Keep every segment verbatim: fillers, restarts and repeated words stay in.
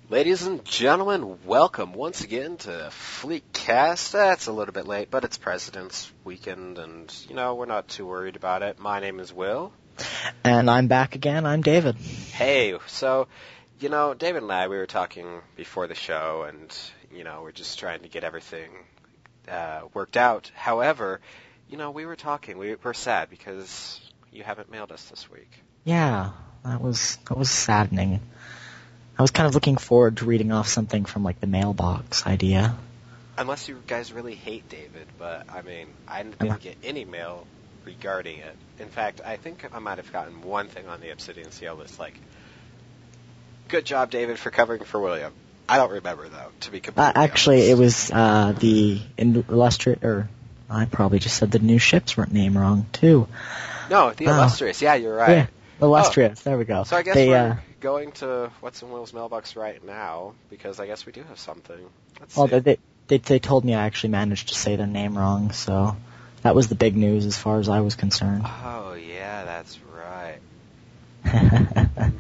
Ladies and gentlemen, welcome once again to Fleetcast. That's a little bit late, but it's President's Weekend, and, you know, we're not too worried about it. My name is Will. And I'm back again. I'm David. Hey, so, you know, David and I, we were talking before the show, and, you know, we're just trying to get everything uh, worked out. However, you know, we were talking. We were sad because you haven't mailed us this week. Yeah, that was that was saddening. I was kind of looking forward to reading off something from, like, the mailbox idea. Unless you guys really hate David, but, I mean, I didn't get any mail regarding it. In fact, I think I might have gotten one thing on the Obsidian C L list, like, good job, David, for covering for William. I don't remember, though, to be completely uh, Actually, honest. it was uh, the illustrious, or I probably just said the new ship's name wrong, too. No, the oh. Illustrious, yeah, you're right. Yeah, Illustrious, oh. There we go. So I guess they, we're uh, going to What's in Will's mailbox right now, because I guess we do have something. Let's well, see. they, they, they told me I actually managed to say their name wrong, so that was the big news as far as I was concerned. Oh, yeah, that's right.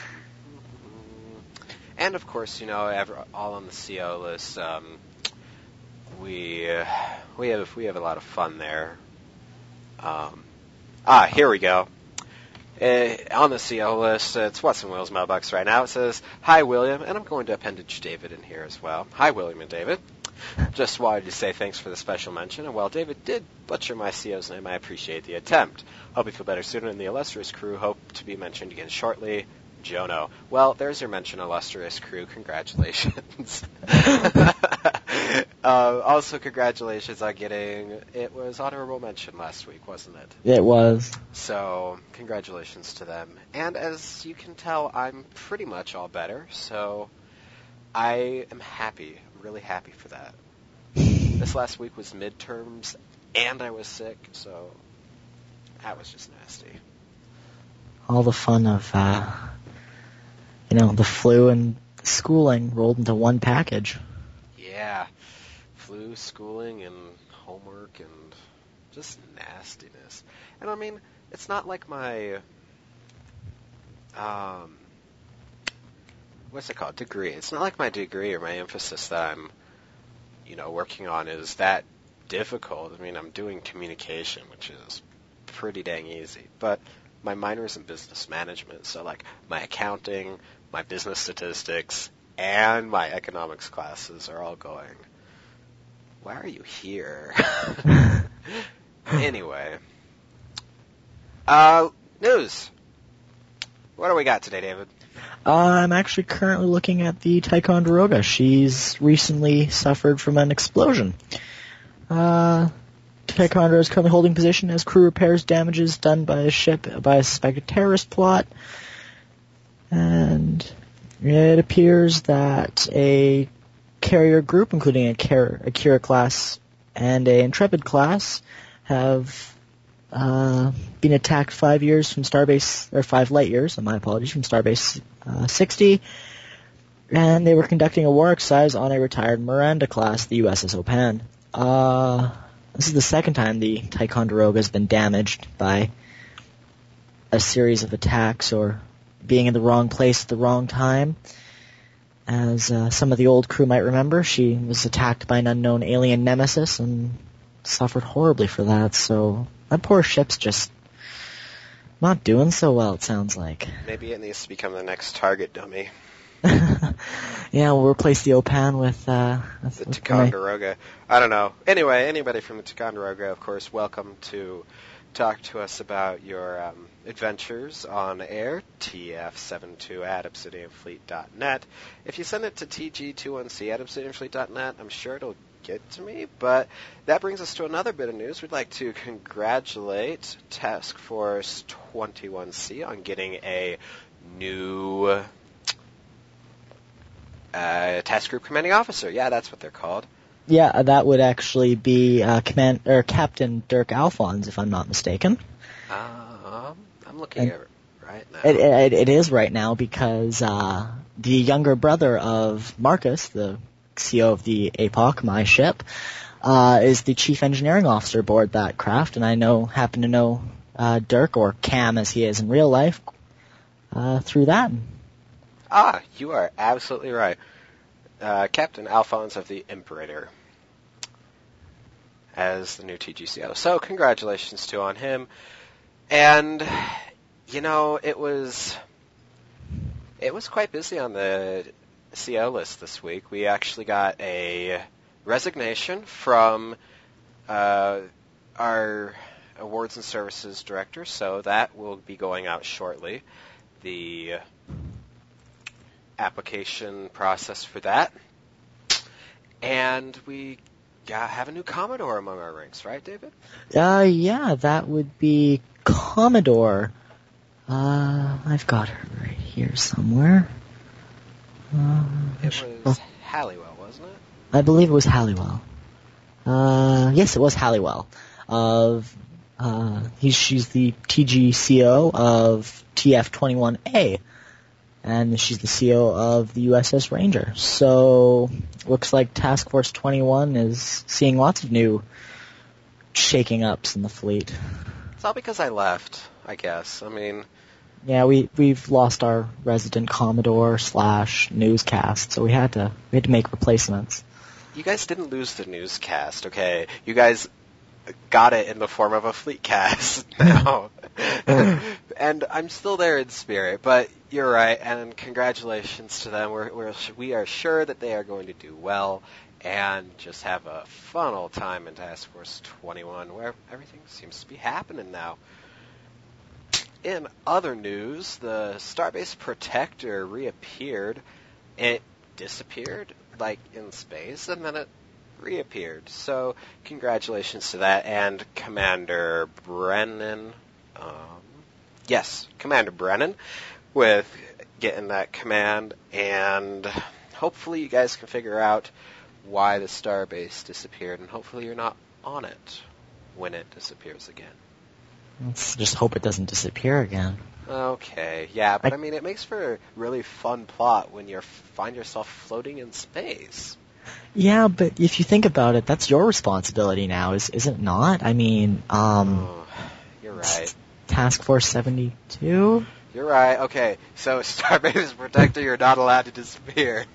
And, of course, you know, every, all on the C O list, um, we uh, we have we have a lot of fun there. Um, ah, here we go. Uh, on the C O list, it's What's in Will's mailbox right now. It says, "Hi, William," and I'm going to appendage David in here as well. Hi, William and David. Just wanted to say thanks for the special mention, and while David did butcher my C O's name, I appreciate the attempt. Hope you feel better soon, and the Illustrious crew hope to be mentioned again shortly. Jono. Well, there's your mention, Illustrious crew. Congratulations. uh, also, congratulations on getting, it was honorable mention last week, wasn't it? It was. So, congratulations to them. And as you can tell, I'm pretty much all better, so I am happy. I'm really happy for that. This last week was midterms, and I was sick, so that was just nasty. All the fun of, uh, you know, the flu and schooling rolled into one package. Yeah. Flu, schooling, and homework, and just nastiness. And I mean, it's not like my, um, what's it called, degree. It's not like my degree or my emphasis that I'm, you know, working on is that difficult. I mean, I'm doing communication, which is pretty dang easy. But my minor is in business management, so, like, my accounting, my business statistics, and my economics classes are all going, why are you here? Anyway. Uh, news. What do we got today, David? Uh, I'm actually currently looking at the Ticonderoga. She's recently suffered from an explosion. Uh... Ticonderoga is currently holding position as crew repairs damages done by a ship by a suspected terrorist plot. And it appears that a carrier group, including a Akira class and a Intrepid class, have uh, been attacked five years from Starbase, or five light years, my apologies, from Starbase uh, sixty. And they were conducting a war exercise on a retired Miranda class, the U S S Opan. Uh... This is the second time the Ticonderoga has been damaged by a series of attacks or being in the wrong place at the wrong time. As uh, some of the old crew might remember, she was attacked by an unknown alien nemesis and suffered horribly for that. So that poor ship's just not doing so well, it sounds like. Maybe it needs to become the next target dummy. Yeah, we'll replace the Opan with, uh... with the Ticonderoga. I don't know. Anyway, anybody from the Ticonderoga, of course, welcome to talk to us about your um, adventures on air, T F seventy-two at obsidian fleet dot net. If you send it to T G twenty-one C at obsidian fleet dot net, I'm sure it'll get to me. But that brings us to another bit of news. We'd like to congratulate Task Force twenty-one C on getting a new... Uh, task group commanding officer. Yeah, that's what they're called. Yeah, that would actually be uh, Command or Captain Dirk Alphonse, if I'm not mistaken. Um, I'm looking and at it right now. It, it, it is right now because uh, the younger brother of Marcus, the C O of the A P O C, my ship, uh, is the chief engineering officer aboard that craft, and I know happen to know uh, Dirk, or Cam as he is in real life, uh, through that. Ah, you are absolutely right. Uh, Captain Alphonse of the Imperator as the new T G C O. So congratulations to on him. And, you know, it was it was quite busy on the C O list this week. We actually got a resignation from uh, our awards and services director, so that will be going out shortly. The application process for that. And we got, have a new Commodore among our ranks, right, David? Uh, yeah, that would be Commodore. Uh, I've got her right here somewhere. Uh, It was Halliwell, wasn't it? I believe it was Halliwell. Uh, yes, it was Halliwell. Of, uh, he's, she's the T G C O of T F twenty-one A. And she's the C O of the U S S Ranger. So, looks like Task Force twenty-one is seeing lots of new shaking ups in the fleet. It's all because I left, I guess. I mean... Yeah, we, we've lost our resident Commodore slash newscast, so we had to we had to make replacements. You guys didn't lose the newscast, okay? You guys got it in the form of a fleet cast now. And I'm still there in spirit, but you're right, and congratulations to them. We're, we're, we are sure that they are going to do well and just have a fun old time in Task Force twenty-one, where everything seems to be happening now. In other news, the Starbase Protector reappeared. It disappeared, like, in space, and then it reappeared. So, congratulations to that, and Commander Brennan, um, yes, Commander Brennan, with getting that command, and hopefully you guys can figure out why the Starbase disappeared, and hopefully you're not on it when it disappears again. Let's just hope it doesn't disappear again. Okay, yeah, but I, I mean, it makes for a really fun plot when you find yourself floating in space. Yeah, but if you think about it, that's your responsibility now, is is it not? I mean, um... Oh, you're right. Task Force seventy-two? You're right, okay, so Starbase Protector, you're not allowed to disappear.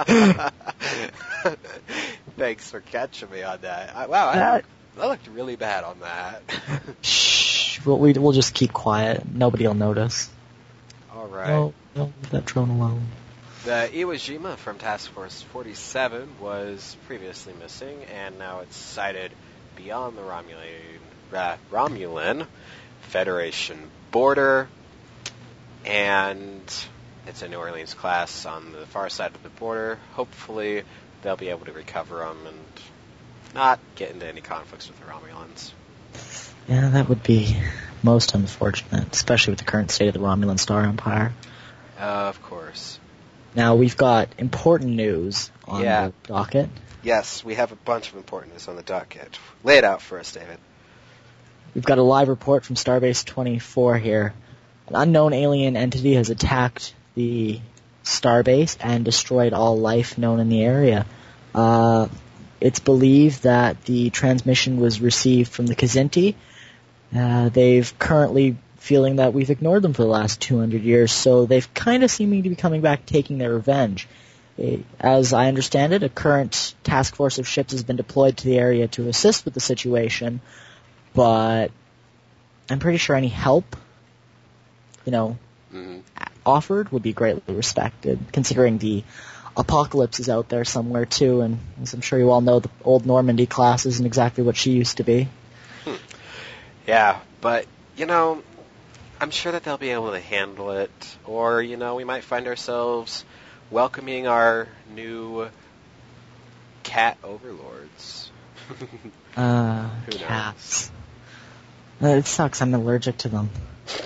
Thanks for catching me on that. I, wow, I, That... I looked really bad on that. Shh, we'll, we, we'll just keep quiet. Nobody will notice. All right. No, no, leave that drone alone. The Iwo Jima from Task Force forty-seven was previously missing, and now it's sighted beyond the Romulan, uh, Romulan Federation border, and it's a New Orleans class on the far side of the border. Hopefully, they'll be able to recover them and not get into any conflicts with the Romulans. Yeah, that would be most unfortunate, especially with the current state of the Romulan Star Empire. Uh, of course. Now, we've got important news on Yeah. the docket. Yes, we have a bunch of important news on the docket. Lay it out for us, David. We've got a live report from Starbase twenty-four here. An unknown alien entity has attacked the Starbase and destroyed all life known in the area. Uh, it's believed that the transmission was received from the Kzinti. Uh, they've currently feeling that we've ignored them for the last two hundred years, so they've kind of seeming to be coming back taking their revenge. As I understand it, a current task force of ships has been deployed to the area to assist with the situation, but I'm pretty sure any help, you know, Mm-hmm. offered would be greatly respected, considering the apocalypse is out there somewhere too, and as I'm sure you all know, the old Normandy class isn't exactly what she used to be. Hmm. Yeah, but, you know, I'm sure that they'll be able to handle it, or, you know, we might find ourselves welcoming our new cat overlords. Uh, Who knows? cats. Uh, it sucks, I'm allergic to them.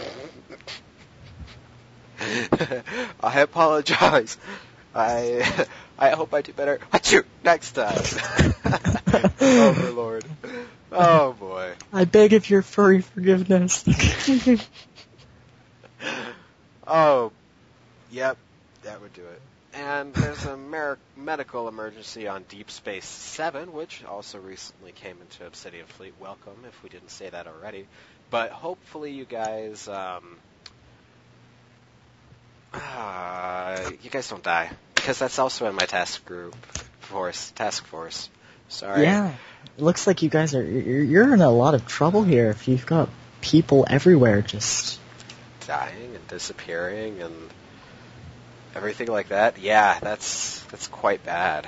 I apologize. I I hope I do better. Achoo! Next time. Overlord. Oh boy. I beg of your furry forgiveness. Oh, yep, that would do it. And there's a mer- medical emergency on Deep Space Seven, which also recently came into Obsidian Fleet. Welcome, if we didn't say that already. But hopefully you guys um, uh, you guys don't die, because that's also in my task group force task force. Sorry. Yeah, it looks like you guys are you're, you're in a lot of trouble here. If you've got people everywhere, just dying and disappearing and everything like that. Yeah, that's that's quite bad.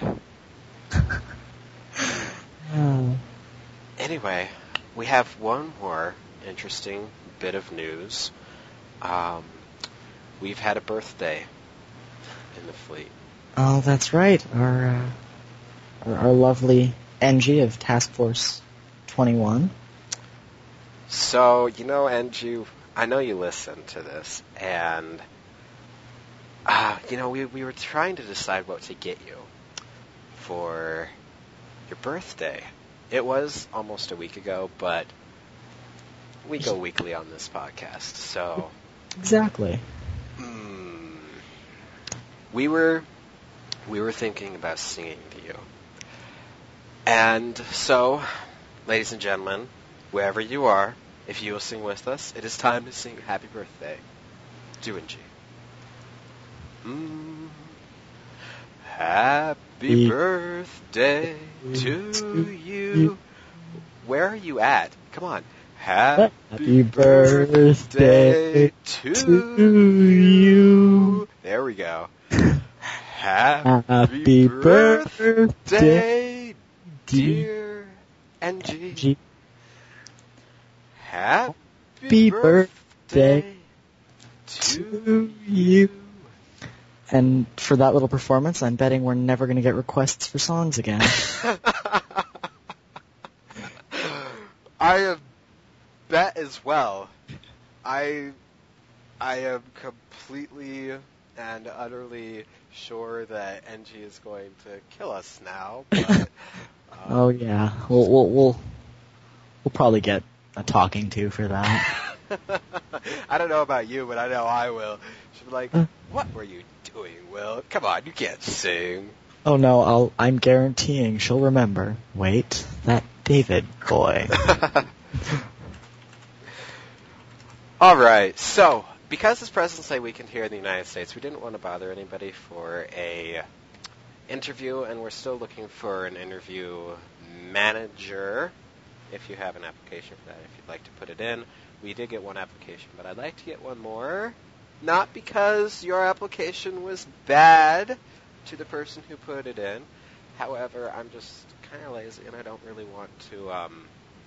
oh. Anyway, we have one more interesting bit of news. Um, we've had a birthday in the fleet. Oh, that's right. Our uh, our, our lovely Engie of Task Force twenty-one. So, you know, Engie, I know you listen to this, and, uh, you know, we we were trying to decide what to get you for your birthday. It was almost a week ago, but we go weekly on this podcast, so... Exactly. Mm, we were we were thinking about singing to you. And so, ladies and gentlemen, wherever you are, if you will sing with us, it is time to sing Happy Birthday to Engie. Mm. Happy birthday to you. Where are you at? Come on. Happy, Happy birthday, birthday to, to you. There we go. Happy, Happy birthday, birthday, dear Engie. Engie. Happy Happy birthday birthday to to you. And for that little performance, I'm betting we're never going to get requests for songs again. I have bet as well. I I am completely and utterly sure that Engie is going to kill us now. But, um, Oh yeah, we'll we'll we'll we'll probably get a talking to for that. I don't know about you, but I know I will. She'll be like, "What were you doing, Will? Come on, you can't sing." Oh no, I'll I'm guaranteeing she'll remember. Wait, that David boy. All right, so because it's President's Day weekend here in the United States, we didn't want to bother anybody for a interview, and we're still looking for an interview manager. If you have an application for that, if you'd like to put it in, we did get one application, but I'd like to get one more. Not because your application was bad to the person who put it in. However, I'm just kind of lazy, and I don't really want to um,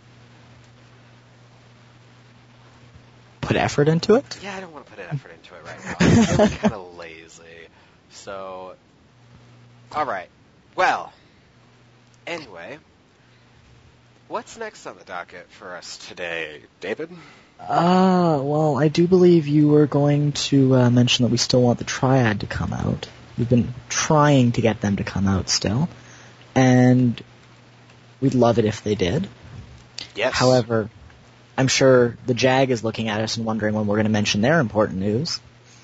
Put effort into it? Yeah, I don't want to put an effort into it right now. I'm feeling kind of lazy. So, all right. Well, anyway, what's next on the docket for us today, David? Ah, uh, well, I do believe you were going to uh, mention that we still want the Triad to come out. We've been trying to get them to come out still, and we'd love it if they did. Yes. However, I'm sure the JAG is looking at us and wondering when we're going to mention their important news.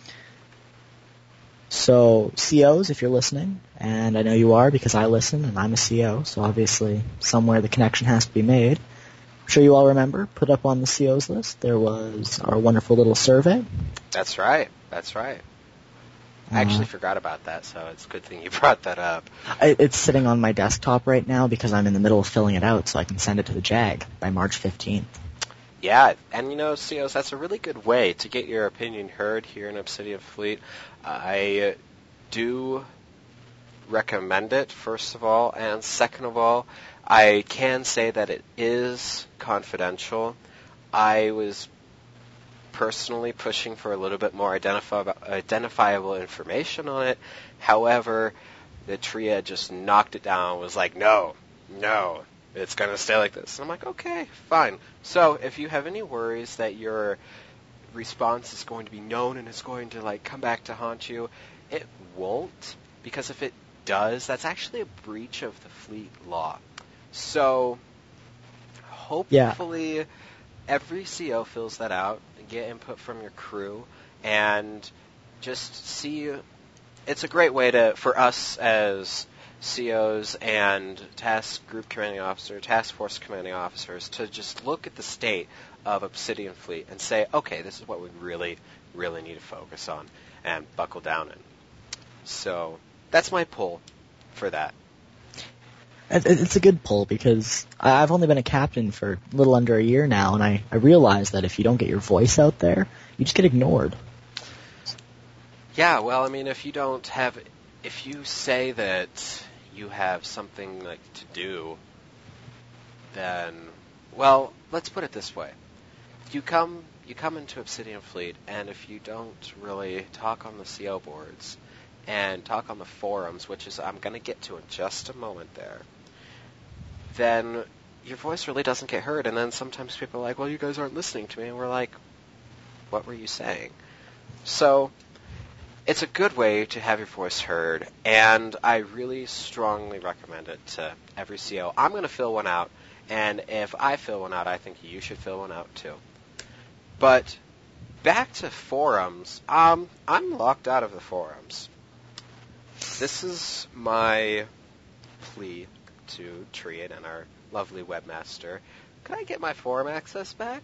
So, C Os, if you're listening, and I know you are because I listen and I'm a C O, so obviously somewhere the connection has to be made. I'm sure you all remember, put up on the C Os list, there was our wonderful little survey. That's right. That's right. I actually uh, forgot about that, so it's a good thing you brought that up. I, it's sitting on my desktop right now because I'm in the middle of filling it out, so I can send it to the JAG by March fifteenth. Yeah, and you know, C Os, that's a really good way to get your opinion heard here in Obsidian Fleet. I do recommend it, first of all, and second of all, I can say that it is confidential. I was personally pushing for a little bit more identifi- identifiable information on it. However, the Triad just knocked it down, was like, no, no. It's going to stay like this. And I'm like, okay, fine. So if you have any worries that your response is going to be known and it's going to like come back to haunt you, it won't. Because if it does, that's actually a breach of the fleet law. So hopefully yeah. every C O fills that out and get input from your crew and just see. It's a great way to for us as C Os and task group commanding officer, task force commanding officers to just look at the state of Obsidian Fleet and say, okay, this is what we really, really need to focus on and buckle down in. So that's my pull for that. It- It's a good pull because I- I've only been a captain for a little under a year now, and I, I realize that if you don't get your voice out there, you just get ignored. Yeah, well, I mean, if you don't have, if you say that you have something like to do, then, well, let's put it this way: you come, you come into Obsidian Fleet, and if you don't really talk on the C O boards and talk on the forums, which is I'm going to get to in just a moment there, then your voice really doesn't get heard. And then sometimes people are like, "Well, you guys aren't listening to me," and we're like, "What were you saying?" So it's a good way to have your voice heard, and I really strongly recommend it to every C O. I'm going to fill one out, and if I fill one out, I think you should fill one out too. But back to forums. Um, I'm locked out of the forums. This is my plea to Triad and our lovely webmaster. Could I get my forum access back?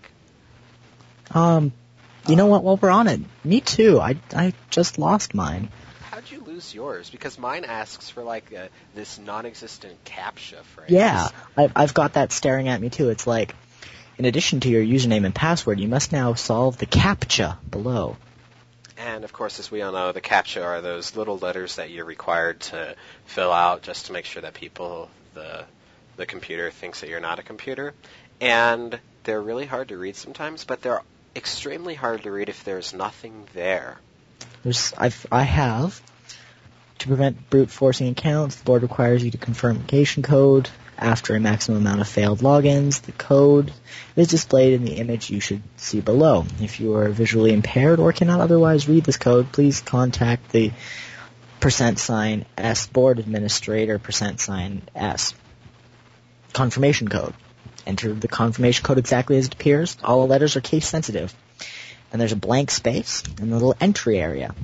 Um, you know what? While we're on it, me too. I, I just lost mine. How'd you lose yours? Because mine asks for like a, this non-existent CAPTCHA phrase. Yeah, I, I've got that staring at me too. It's like, in addition to your username and password, you must now solve the CAPTCHA below. And of course, as we all know, the CAPTCHA are those little letters that you're required to fill out just to make sure that people, the the computer, thinks that you're not a computer. And they're really hard to read sometimes, but they're extremely hard to read if there's nothing there. There's, I've, I have. To prevent brute forcing accounts, the board requires you to confirm location code. After a maximum amount of failed logins, the code is displayed in the image you should see below. If you are visually impaired or cannot otherwise read this code, please contact the percent sign S board administrator percent sign S confirmation code. Enter the confirmation code exactly as it appears. All the letters are case sensitive. And there's a blank space in the little entry area.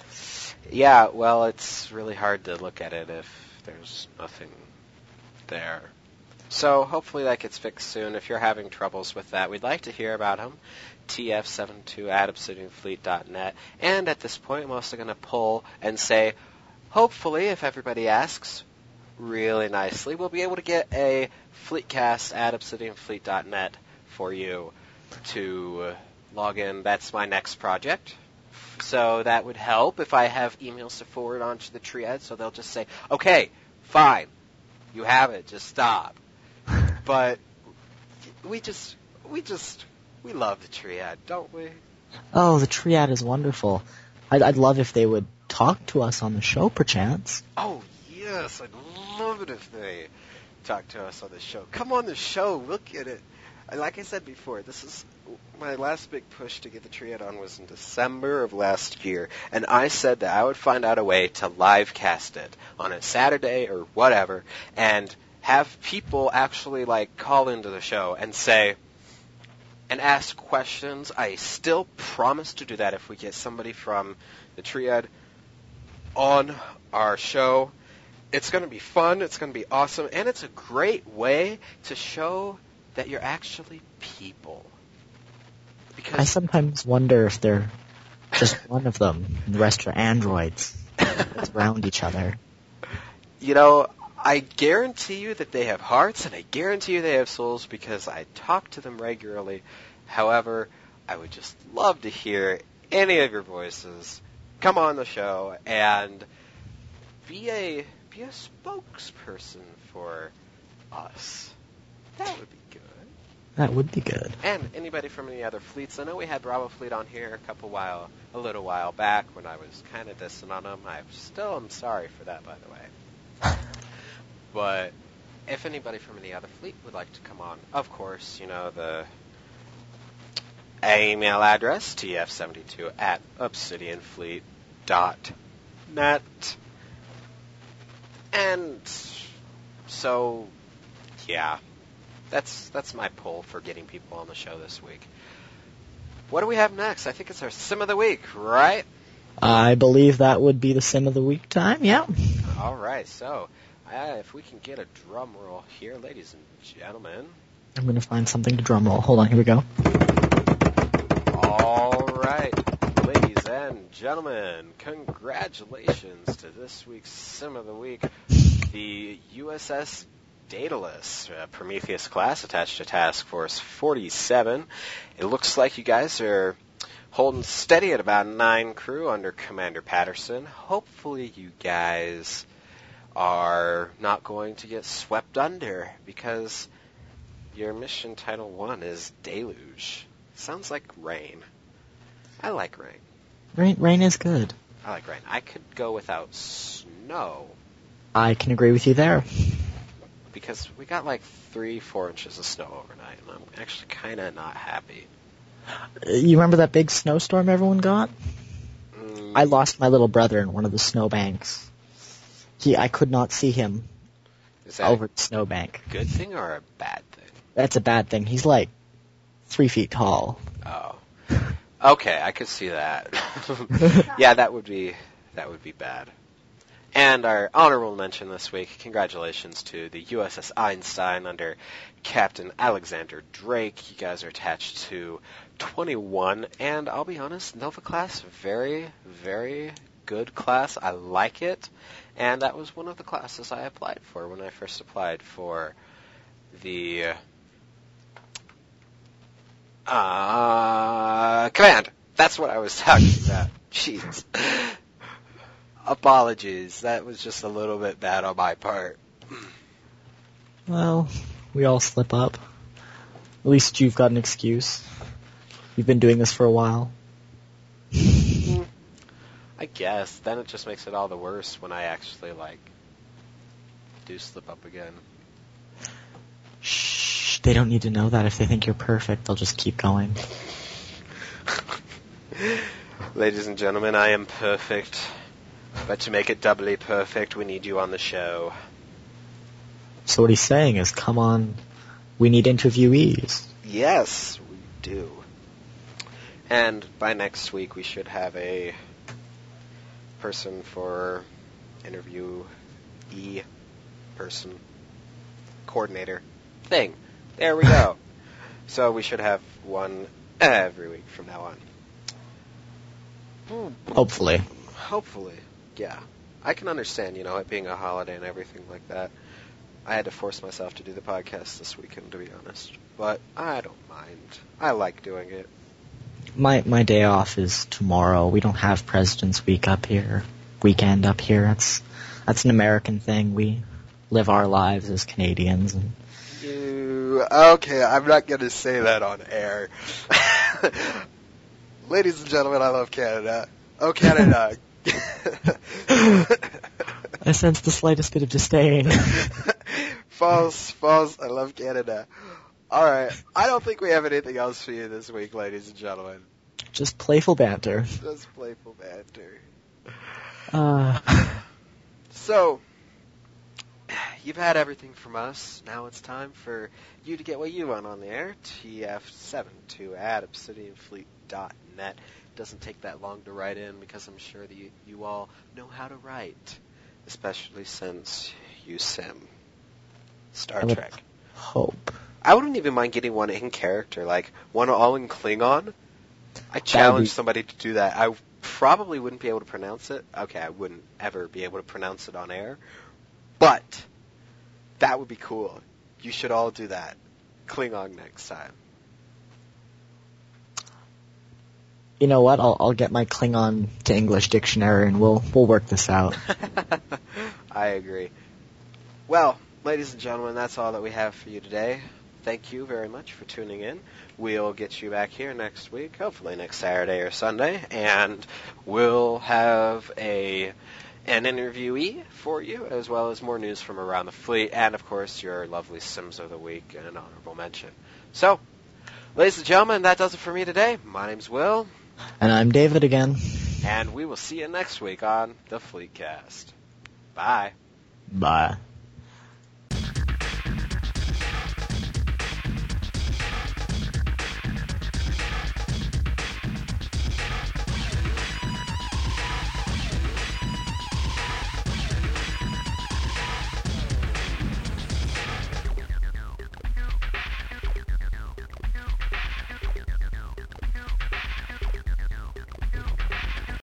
Yeah, well, it's really hard to look at it if there's nothing there. So hopefully that gets fixed soon. If you're having troubles with that, we'd like to hear about them. T F seventy-two at obsidian fleet dot net. And at this point, I'm also going to pull and say, hopefully, if everybody asks really nicely, we'll be able to get a Fleetcast at obsidian fleet dot net for you to log in. That's my next project. So that would help if I have emails to forward on to the Triad, so they'll just say, okay, fine, you have it, just stop. But we just, we just, we love the Triad, don't we? Oh, the Triad is wonderful. I'd, I'd love if they would talk to us on the show, perchance. Oh, yes, I'd love it if they talk to us on the show. Come on the show, we'll get it. Like I said before, this is my last big push to get the Triad on was in December of last year, and I said that I would find out a way to live cast it on a Saturday or whatever, and have people actually like call into the show and say and ask questions. I still promise to do that if we get somebody from the Triad on our show. It's going to be fun, it's going to be awesome, and it's a great way to show that you're actually people. Because I sometimes wonder if they're just one of them, and the rest are androids that's around each other. You know, I guarantee you that they have hearts, and I guarantee you they have souls because I talk to them regularly. However, I would just love to hear any of your voices come on the show and be a be a spokesperson for us. That would be good. That would be good. And anybody from any other fleets. I know we had Bravo Fleet on here a couple while, a little while back when I was kind of dissing on them. I still am sorry for that, by the way. But if anybody from any other fleet would like to come on, of course, you know, the email address, T F seventy-two at obsidian fleet dot net. And so, yeah. That's that's my pull for getting people on the show this week. What do we have next? I think it's our Sim of the Week, right? I believe that would be the Sim of the Week time, yeah. All right, so uh, if we can get a drum roll here, ladies and gentlemen. I'm going to find something to drum roll. Hold on, here we go. All right, ladies and gentlemen, congratulations to this week's Sim of the Week, the U S S Daedalus, uh, Prometheus class attached to Task Force forty-seven. It looks like you guys are holding steady at about nine crew under Commander Patterson. Hopefully you guys are not going to get swept under, because your mission title one is Deluge. Sounds like rain. I like rain. Rain, rain is good. I like rain. I could go without snow. I can agree with you there. Because we got like three, four inches of snow overnight, and I'm actually kind of not happy. Uh, You remember that big snowstorm everyone got? Mm, I lost my little brother in one of the snowbanks. He, I could not see him is that over the snowbank. a good thing or a bad thing? That's a bad thing. He's like three feet tall. Oh. Okay, I could see that. Yeah, that would be that would be bad. And our honorable mention this week, congratulations to the U S S Einstein under Captain Alexander Drake. You guys are attached to twenty-one, and I'll be honest, Nova class, very, very good class. I like it, and that was one of the classes I applied for when I first applied for the uh, command. That's what I was talking about. Jeez. Apologies. That was just a little bit bad on my part. Well, we all slip up. At least you've got an excuse. You've been doing this for a while. I guess. Then it just makes it all the worse when I actually, like, do slip up again. Shh, they don't need to know that. If they think you're perfect, they'll just keep going. Ladies and gentlemen, I am perfect. But to make it doubly perfect, we need you on the show. So what he's saying is, come on, we need interviewees. Yes, we do. And by next week, we should have a person for interview E person coordinator thing. There we go. So we should have one every week from now on. Hopefully. Hopefully, yeah. I can understand, you know, it being a holiday and everything like that. I had to force myself to do the podcast this weekend, to be honest. But I don't mind. I like doing it. My my day off is tomorrow. We don't have President's Week up here, weekend up here. That's that's an American thing. We live our lives as Canadians. And You, okay, I'm not going to say that on air. Ladies and gentlemen, I love Canada. Oh, Canada. I sense the slightest bit of disdain. False, false, I love Canada. Alright, I don't think we have anything else for you this week, ladies and gentlemen. Just playful banter. Just playful banter. Uh, So, you've had everything from us. Now it's time for you to get what you want on the air. T F seventy-two at obsidian fleet dot net. Doesn't take that long to write in, because I'm sure that you, you all know how to write, especially since you sim Star I would Trek. hope. I wouldn't even mind getting one in character, like one all in Klingon. I challenge be- somebody to do that. I probably wouldn't be able to pronounce it. Okay, I wouldn't ever be able to pronounce it on air, but that would be cool. You should all do that. Klingon next time. You know what? I'll I'll get my Klingon to English dictionary and we'll we'll work this out. I agree. Well, ladies and gentlemen, that's all that we have for you today. Thank you very much for tuning in. We'll get you back here next week, hopefully next Saturday or Sunday, and we'll have a an interviewee for you, as well as more news from around the fleet, and of course your lovely Sims of the Week and an honorable mention. So, ladies and gentlemen, that does it for me today. My name's Will. And I'm David again. And we will see you next week on the Fleetcast. Bye. Bye.